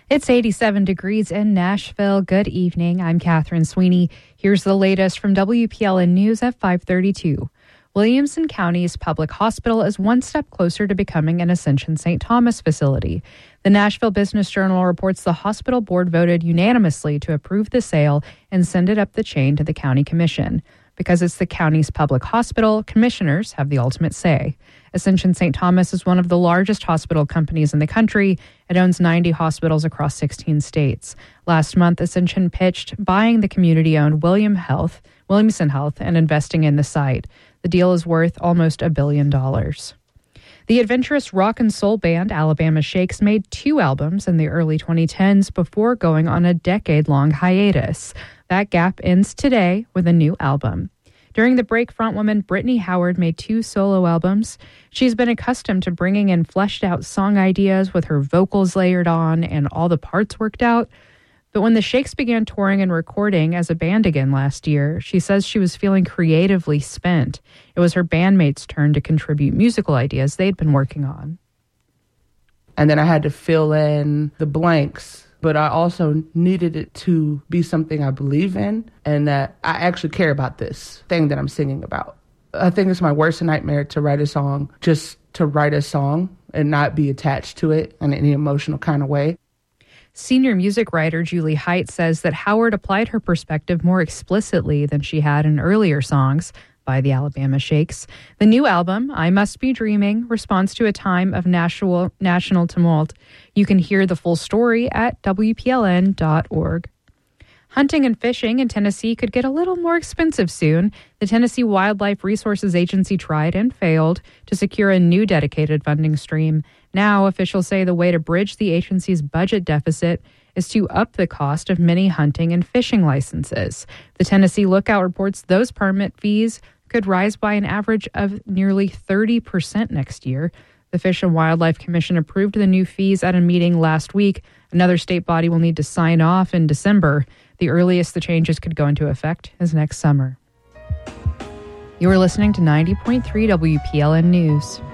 It's 87 degrees in Nashville. Good evening. I'm Catherine Sweeney. Here's the latest from WPLN News at 5:32. Williamson County's public hospital is one step closer to becoming an Ascension St. Thomas facility. The Nashville Business Journal reports the hospital board voted unanimously to approve the sale and send it up the chain to the county commission. Because it's the county's public hospital, commissioners have the ultimate say. Ascension St. Thomas is one of the largest hospital companies in the country. It owns 90 hospitals across 16 states. Last month, Ascension pitched buying the community-owned Williamson Health and investing in the site. The deal is worth almost $1 billion. The adventurous rock and soul band Alabama Shakes made 2 albums in the early 2010s before going on a decade-long hiatus. That gap ends today with a new album. During the break, frontwoman Brittany Howard made 2 solo albums. She's been accustomed to bringing in fleshed-out song ideas with her vocals layered on and all the parts worked out. But when the Shakes began touring and recording as a band again last year, she says she was feeling creatively spent. It was her bandmates' turn to contribute musical ideas they'd been working on. And then I had to fill in the blanks, but I also needed it to be something I believe in and that I actually care about this thing that I'm singing about. I think it's my worst nightmare to write a song, just to write a song and not be attached to it in any emotional kind of way. Senior music writer Julie Height says that Howard applied her perspective more explicitly than she had in earlier songs by the Alabama Shakes. The new album, I Must Be Dreaming, responds to a time of national tumult. You can hear the full story at WPLN.org. Hunting and fishing in Tennessee could get a little more expensive soon. The Tennessee Wildlife Resources Agency tried and failed to secure a new dedicated funding stream. Now, officials say the way to bridge the agency's budget deficit is to up the cost of many hunting and fishing licenses. The Tennessee Lookout reports those permit fees could rise by an average of nearly 30% next year. The Fish and Wildlife Commission approved the new fees at a meeting last week. Another state body will need to sign off in December. The earliest the changes could go into effect is next summer. You are listening to 90.3 WPLN News.